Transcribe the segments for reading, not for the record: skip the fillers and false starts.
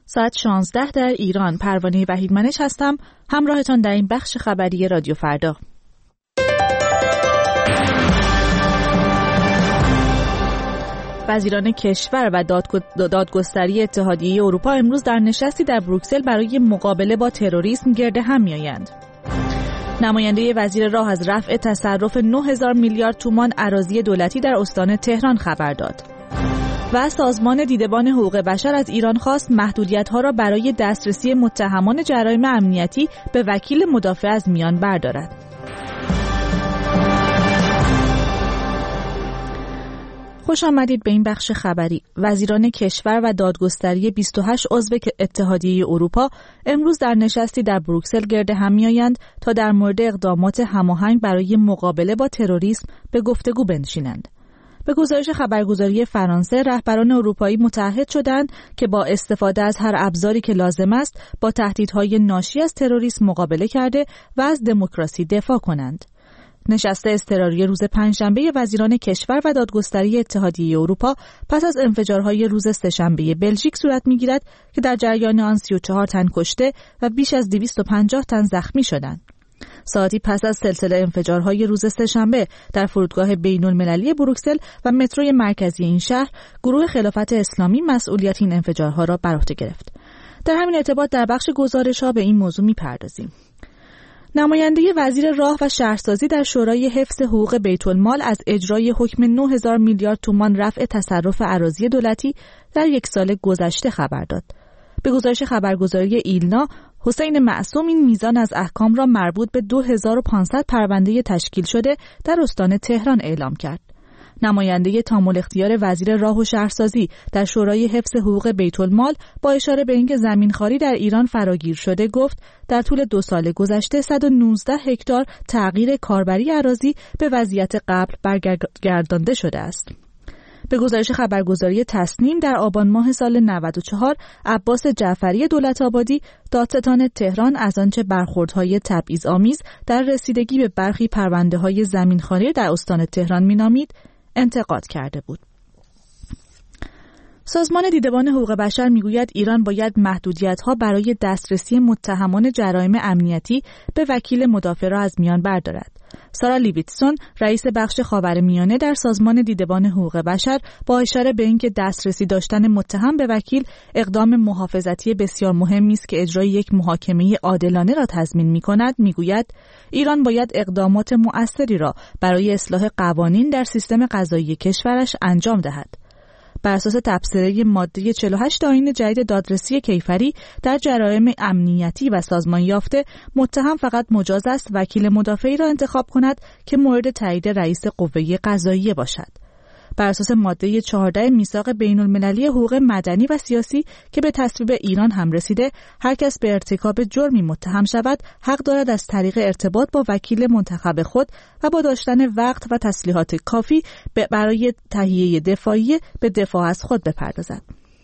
ساعت 16 در ایران. پروانه وحیدمنش هستم، همراهتان در این بخش خبری رادیو فردا. وزیران کشور و دادگستری اتحادیه اروپا امروز در نشستی در بروکسل برای مقابله با تروریسم گرد هم می‌آیند. نماینده وزیر راه از رفع تصرف 9000 میلیارد تومان اراضی دولتی در استان تهران خبر داد. و سازمان دیدبان حقوق بشر از ایران خواست محدودیت‌ها را برای دسترسی متهمان جرایم امنیتی به وکیل مدافع از میان بردارد. خوش آمدید به این بخش خبری. وزیران کشور و دادگستری 28 عضو اتحادیه اروپا امروز در نشستی در بروکسل گرد هم می‌آیند تا در مورد اقدامات هماهنگ برای مقابله با تروریسم به گفتگو بنشینند. به گزارش خبرگزاری فرانسه، رهبران اروپایی متعهد شدند که با استفاده از هر ابزاری که لازم است با تهدیدهای ناشی از تروریسم مقابله کرده و از دموکراسی دفاع کنند. نشست اضطراری روز پنجشنبه وزیران کشور و دادگستری اتحادیه اروپا پس از انفجارهای روز سه‌شنبه بلژیک صورت می‌گیرد که در جریان آن 34 تن کشته و بیش از 250 تن زخمی شدند. ساعتی پس از سلسله انفجارهای روز سه‌شنبه در فرودگاه بین‌المللی بروکسل و متروی مرکزی این شهر، گروه خلافت اسلامی مسئولیت این انفجارها را بر عهده گرفت. در همین ارتباط در بخش گزارش‌ها به این موضوع می‌پردازیم. نماینده وزیر راه و شهرسازی در شورای حفظ حقوق بیت‌المال از اجرای حکم 9000 میلیارد تومان رفع تصرف اراضی دولتی در یک سال گذشته خبر داد. به گزارش خبرگزاری ایلنا، حسین معصوم این میزان از احکام را مربوط به 2500 پرونده تشکیل شده در استان تهران اعلام کرد. نماینده تامل اختیار وزیر راه و شهرسازی در شورای حفظ حقوق بیت‌المال با اشاره به اینکه زمینخواری در ایران فراگیر شده گفت در طول 2 سال گذشته 119 هکتار تغییر کاربری اراضی به وضعیت قبل برگردانده شده است. به گزارش خبرگزاری تصنیم در آبان ماه سال 94 عباس جعفری دولت‌آبادی دادستان تهران از آنچه برخوردهای تبعیض‌آمیز در رسیدگی به برخی پرونده‌های زمینخواری در استان تهران می‌نامید انتقاد کرده بود. سازمان دیدبان حقوق بشر میگوید ایران باید محدودیت‌ها برای دسترسی متهمان جرایم امنیتی به وکیل مدافع را از میان بردارد. سارا لیویتسون، رئیس بخش خاورمیانه در سازمان دیدبان حقوق بشر، با اشاره به اینکه دسترسی داشتن متهم به وکیل اقدام محافظتی بسیار مهمی است که اجرای یک محاکمه عادلانه را تضمین می‌کند، میگوید ایران باید اقدامات مؤثری را برای اصلاح قوانین در سیستم قضایی کشورش انجام دهد. بر اساس تبصره ماده 48 آیین جدید دادرسی کیفری در جرایم امنیتی و سازمان یافته، متهم فقط مجاز است وکیل مدافعی را انتخاب کند که مورد تایید رئیس قوه قضاییه باشد. بر اساس ماده 14 میثاق بین‌المللی حقوق مدنی و سیاسی که به تصویب ایران هم رسیده، هر کس به ارتکاب جرمی متهم شود حق دارد از طریق ارتباط با وکیل منتخب خود و با داشتن وقت و تسلیحات کافی برای تهیه دفاعی به دفاع از خود بپردازد.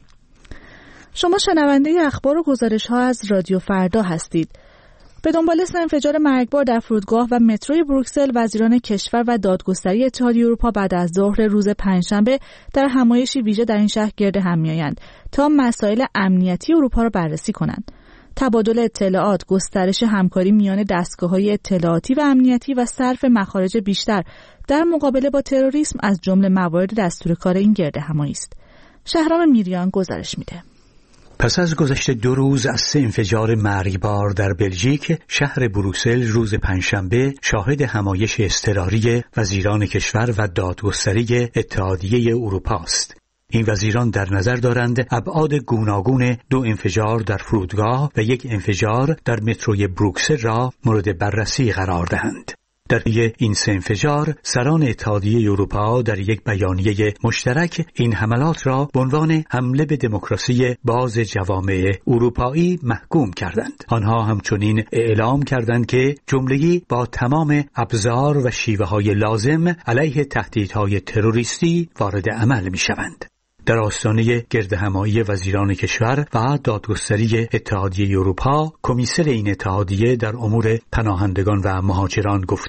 شما شنونده اخبار و گزارش‌ها از رادیو فردا هستید. به دنبال انفجار مرگبار در فرودگاه و متروی بروکسل، وزیران کشور و دادگستری اتحادیه اروپا بعد از ظهر روز پنجشنبه در همایشی ویژه در این شهر گرد هم می‌آیند تا مسائل امنیتی اروپا را بررسی کنند. تبادل اطلاعات، گسترش همکاری میان دستگاه‌های اطلاعاتی و امنیتی و صرف مخارج بیشتر در مقابله با تروریسم از جمله موارد دستور کار این گرد همایی است. شهرام میریان گزارش میده. پس از گذشت 2 روز از 3 انفجار مرگبار در بلژیک، شهر بروکسل روز پنجشنبه شاهد همایش اضطراری وزیران کشور و دادگستری اتحادیه اروپا است. این وزیران در نظر دارند ابعاد گوناگون 2 انفجار در فرودگاه و 1 انفجار در متروی بروکسل را مورد بررسی قرار دهند. در این 3 انفجار، سران اتحادیه اروپا در یک بیانیه مشترک این حملات را به عنوان حمله به دموکراسی باز جوامع اروپایی محکوم کردند. آنها همچنین اعلام کردند که جمله‌ای با تمام ابزار و شیوه‌های لازم علیه تهدیدهای تروریستی وارد عمل می‌شوند. در آستانه گردهمایی وزیران کشور و دادگستری اتحادیه اروپا، کمیسر این اتحادیه در امور پناهندگان و مهاجران گفته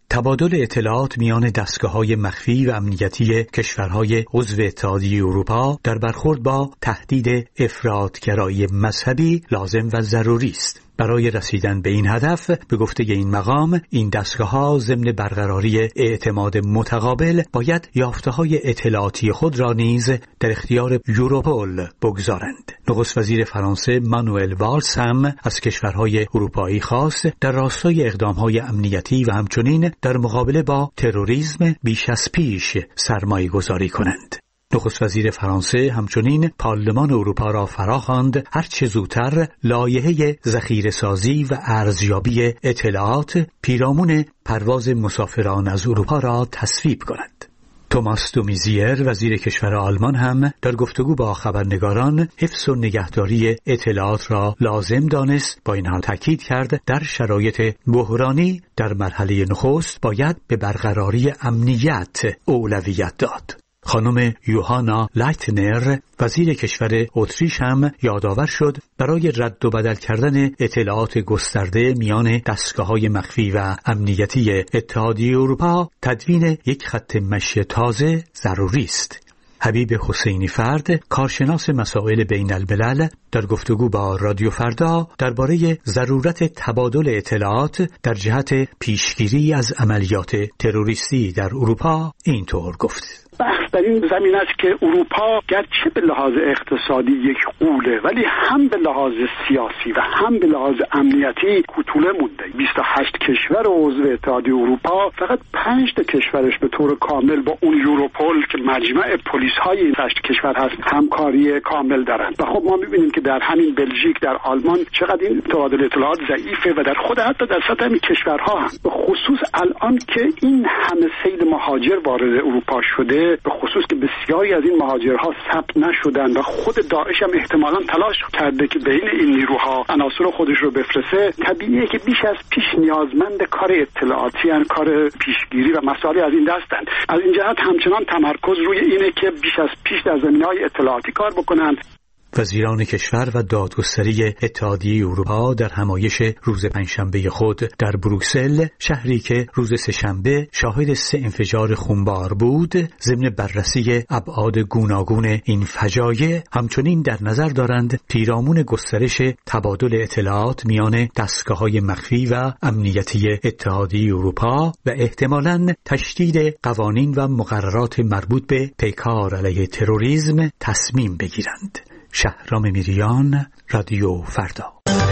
تبادل اطلاعات میان دستگاه‌های مخفی و امنیتی کشورهای عضو اتحادیه اروپا در برخورد با تهدید افراط‌گرایی مذهبی لازم و ضروری است. برای رسیدن به این هدف به گفته این مقام این دستگاه‌ها ضمن برقراری اعتماد متقابل باید یافته‌های اطلاعاتی خود را نیز در اختیار یوروپول بگذارند. نخست وزیر فرانسه مانوئل والز هم از کشورهای اروپایی خواست در راستای اقدام‌های امنیتی و همچنین در مقابله با تروریسم بیش از پیش سرمایه‌گذاری کنند. نخست وزیر فرانسه همچنین پارلمان اروپا را فراخواند هر چه زودتر لایحه ذخیره‌سازی و ارزیابی اطلاعات پیرامون پرواز مسافران از اروپا را تصویب کند. توماس دو میزیر وزیر کشور آلمان هم در گفتگو با خبرنگاران حفظ و نگهداری اطلاعات را لازم دانست. با این حال تاکید کرد در شرایط بحرانی در مرحله نخست باید به برقراری امنیت اولویت داد. خانم یوهانا لایتنر وزیر کشور اتریش هم یادآور شد برای رد و بدل کردن اطلاعات گسترده میان دستگاه‌های مخفی و امنیتی اتحادیه اروپا تدوین یک خط مشی تازه ضروری است. حبیب حسینی فرد کارشناس مسائل بین الملل در گفتگو با رادیو فردا درباره ضرورت تبادل اطلاعات در جهت پیشگیری از عملیات تروریستی در اروپا اینطور گفت: بحث در این زمین است که اروپا گرچه به لحاظ اقتصادی یک غوله ولی هم به لحاظ سیاسی و هم به لحاظ امنیتی کوتوله مونده. 28 کشور عضو اتحادیه اروپا فقط 5 تا کشورش به طور کامل با اون یوروپول که مجمع پلیس های این 8 کشور هست همکاری کامل دارن و خب ما میبینیم که در همین بلژیک، در آلمان چقدر این تبادل اطلاعات ضعیفه و در خود حتی در سطح همین کشورها هم، به خصوص الان که این همه سیل مهاجر وارد اروپا شده، به خصوص که بسیاری از این مهاجرها ثبت نشدن و خود داعش هم احتمالاً تلاش کرده که بین این نیروها عناصر خودش رو بفرسته. طبیعیه که بیش از پیش نیازمند کار اطلاعاتی ان، کار پیشگیری و مسائلی از این دستن. از این جهت همچنان تمرکز روی اینه که بیش از پیش در زمینه‌های اطلاعاتی کار بکنن. وزیران کشور و دادگستری اتحادیه اروپا در همایش روز پنجشنبه خود در بروکسل، شهری که روز سه‌شنبه شاهد 3 انفجار خونبار بود، ضمن بررسی ابعاد گوناگون این فجایع همچنین در نظر دارند پیرامون گسترش تبادل اطلاعات میان دستگاه‌های مخفی و امنیتی اتحادیه اروپا و احتمالاً تشدید قوانین و مقررات مربوط به پیکار علیه تروریسم تصمیم بگیرند. شهرام میریان، رادیو فردا.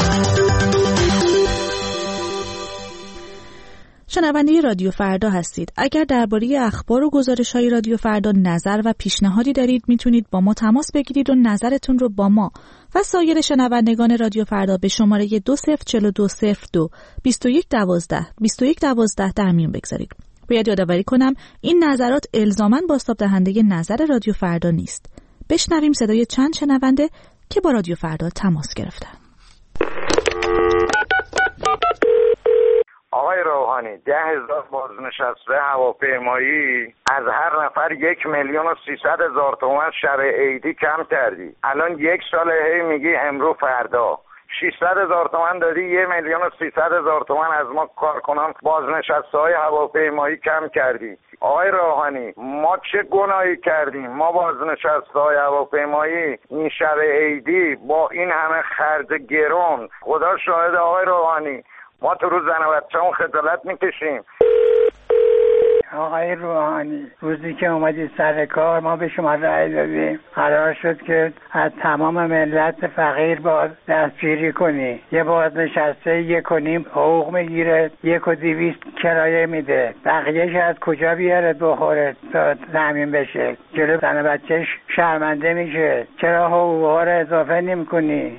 شنونده رادیو فردا هستید. اگر درباره اخبار و گزارش‌های رادیو فردا نظر و پیشنهادی دارید میتونید با ما تماس بگیرید و نظرتون رو با ما و سایر شنوندگان رادیو فردا به شماره 204202 2112 2112 در میون بگذارید. باید یادآوری کنم این نظرات الزاماً بازتاب دهنده نظر رادیو فردا نیست. بشنویم صدای چند شنونده که با رادیو فردا تماس گرفتن. آقای روحانی، 10,000 بازنشسته هواپیمایی از هر نفر 1,300,000 تومان شب عیدی کم کردی. الان 1 سال هی میگی امرو فردا 600,000 تومان دادی، 1,300,000 تومان از ما کارکنان بازنشسته های هواپیمایی کم کردی. آقای روحانی، ما چه گناهی کردیم؟ ما بازنشسته های هواپیمایی این شب عیدی با این همه خرج گرون، خدا شاهد آقای روحانی، ما تو روز زن و بچه‌مون خجالت میکشیم. آقای روحانی، روزی که اومدید سر کار ما به شما رأی دادیم، قرار شد که از تمام ملت فقیر باز دستگیری کنی. یه بازنشسته 1.5 حقوق میگیره، 1,200 کرایه میده، بقیهش از کجا بیاره بخوره تا تامین بشه؟ جلو زن و بچهش شرمنده میشه. چرا حقوقها رو اضافه نمی‌کنی؟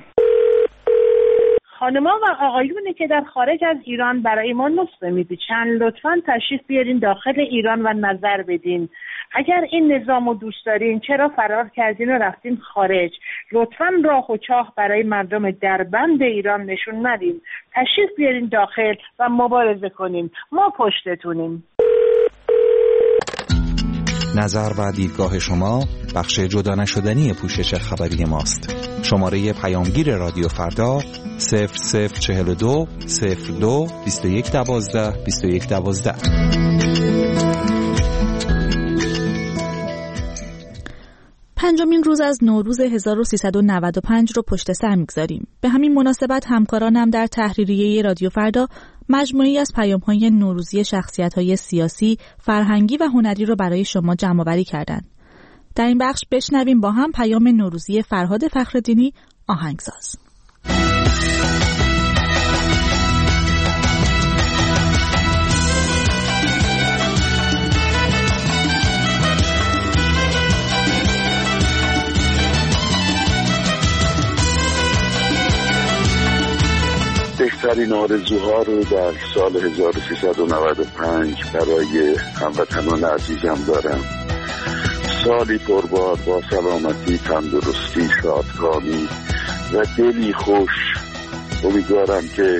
خانما و آقایونی که در خارج از ایران برای ما نسخه می‌پیچن، لطفاً تشریف بیارین داخل ایران و نظر بدین. اگر این نظام رو دوست دارین، چرا فرار کردین و رفتین خارج؟ لطفاً راه و چاه برای مردم دربند ایران نشون ندین. تشریف بیارین داخل و مبارزه کنین. ما پشتتونیم. نظر و دیدگاه شما بخش جدا نشدنی پوشش خبری ماست. شماره پیامگیر رادیو فردا 0042 02 2112 2112. پنجمین روز از نوروز 1395 رو پشت سر میگذاریم. به همین مناسبت همکارانم در تحریریه رادیو فردا مجموعی از پیام‌های نوروزی شخصیت‌های سیاسی، فرهنگی و هنری رو برای شما جمع‌آوری کردند. در این بخش بشنویم با هم پیام نوروزی فرهاد فخرالدینی آهنگساز. بهترین آرزوها رو در سال 1395 برای هموطنان عزیزم دارم. سالی پربار با سلامتی، تندرستی، شادکامی و دلی خوش. امیدوارم که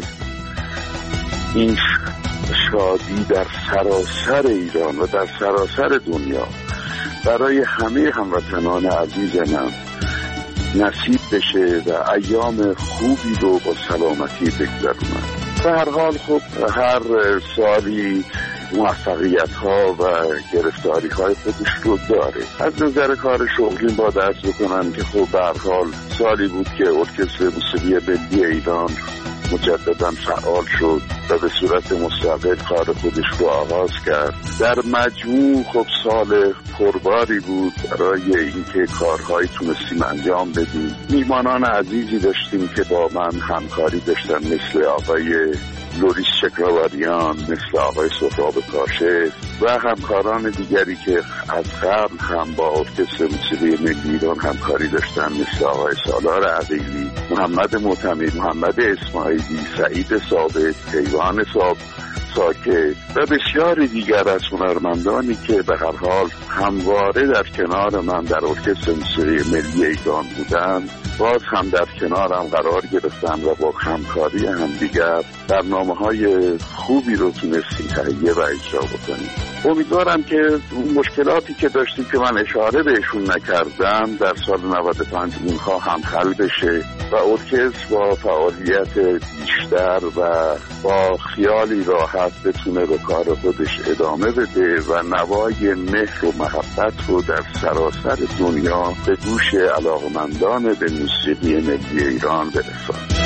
این شادی در سراسر ایران و در سراسر دنیا برای همه هموطنان عزیزم نصیب بشه و ایام خوبی رو با سلامتی بگذرونم. به هر حال خب هر سالی موفقیت ها و گرفتاری های خودش رو داره. از نظر کار شغلی با دست بکنم که خب به هر حال سالی بود که ارکستر موسیقی ملی ایران مجددا فعال شد و به صورت مستقل کار خودش رو آغاز کرد. در مجموع خب سال پرباری بود برای اینکه کارهایی تونستیم انجام بدیم. میهمانان عزیزی داشتیم که با من همکاری داشتن، مثل آقای لوریس شکراوریان، مثل آقای سهراب کاشف و همکاران دیگری که از قبل هم با ارکستر موسیقی ملی ایران همکاری داشتن، مثل آقای سالار عقیلی، محمد معتمد، محمد اسماعیلی، سعید ثابت، کیوان ساکت و بسیاری دیگر از هنرمندانی که به هر حال همواره در کنار من در ارکستر موسیقی ملی ایران بودند، باز هم در کنارم قرار گرفتن و با همکاری همدیگر برنامه‌های خوبی رو تونستیم تهیه و اجرا بکنیم. امیدوارم که اون مشکلاتی که داشتیم که من اشاره بهشون نکردم در سال 95 اونها هم حل بشه و ارکستر با فعالیت بیشتر و با خیالی راحت بتونه به کار خودش ادامه بده و نوای مهر و محبت رو در سراسر دنیا به گوش علاقمندان به موسیقی ملی ایران برساند.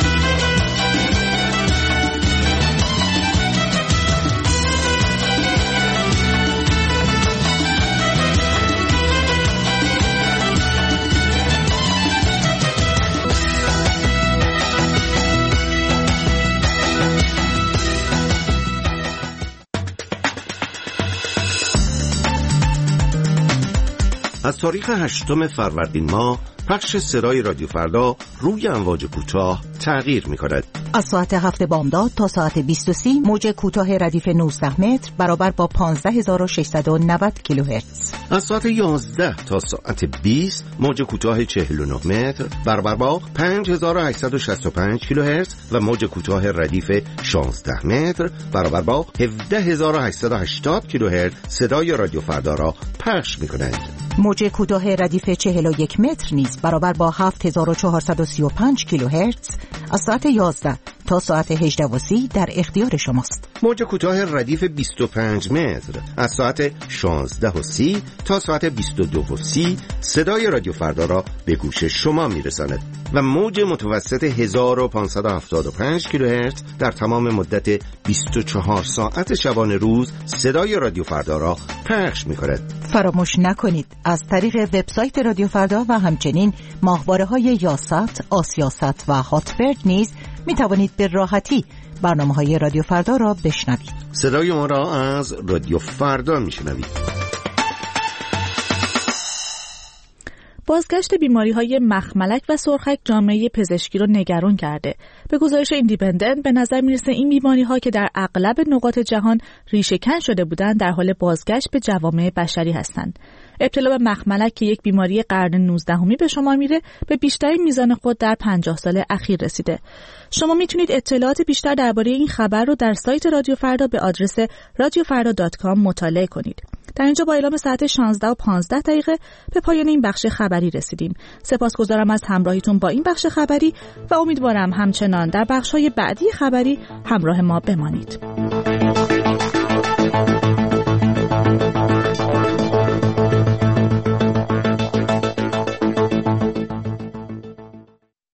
از تاریخ 8 فروردین ماه پخش صدای رادیو فردا روی امواج کوتاه تغییر می‌کند. از ساعت 7 بامداد تا ساعت 20:30 موج کوتاه ردیف 19 متر برابر با 15690 کیلوهرتز. از ساعت 11 تا ساعت 20 موج کوتاه 49 متر برابر با 5865 کیلوهرتز و موج کوتاه ردیف 16 متر برابر با 17880 کیلوهرتز صدای رادیو فردا را پخش می‌کند. موج کوتاه ردیف 41 متر نیز برابر با 7435 کیلوهرتز از ساعت 11 تا ساعت 18:30 در اختیار شماست. موج کوتاه ردیف 25 متر از ساعت 16:30 تا ساعت 22:30 صدای رادیو فردا را به گوش شما میرساند و موج متوسط 1575 کیلوهرتز در تمام مدت 24 ساعت شبانه روز صدای رادیو فردا را پخش می‌کند. فراموش نکنید از طریق وبسایت رادیو فردا و همچنین ماهواره‌های یاست، آسیاست و هاتبرد نیز می توانید به راحتی برنامه‌های رادیو فردا را بشنوید. صدای ما را از رادیو فردا میشنوید. بازگشت بیماری‌های مخملک و سرخک جامعه پزشکی رو نگران کرده. به گزارش ایندیپندنت به نظر میرسه این بیماری‌ها که در اغلب نقاط جهان ریشه‌کن شده بودند در حال بازگشت به جوامع بشری هستند. ابتلا به مخملک که یک بیماری قرن 19 به شمار میره به بیشترین میزان خود در 50 سال اخیر رسیده. شما میتونید اطلاعات بیشتر درباره این خبر رو در سایت رادیو فردا به آدرس radiofarda.com مطالعه کنید. در اینجا با اعلام ساعت 16:15 به پایان این بخش خبری رسیدیم. سپاسگزارم از همراهیتون با این بخش خبری و امیدوارم همچنان در بخش‌های بعدی خبری همراه ما بمانید.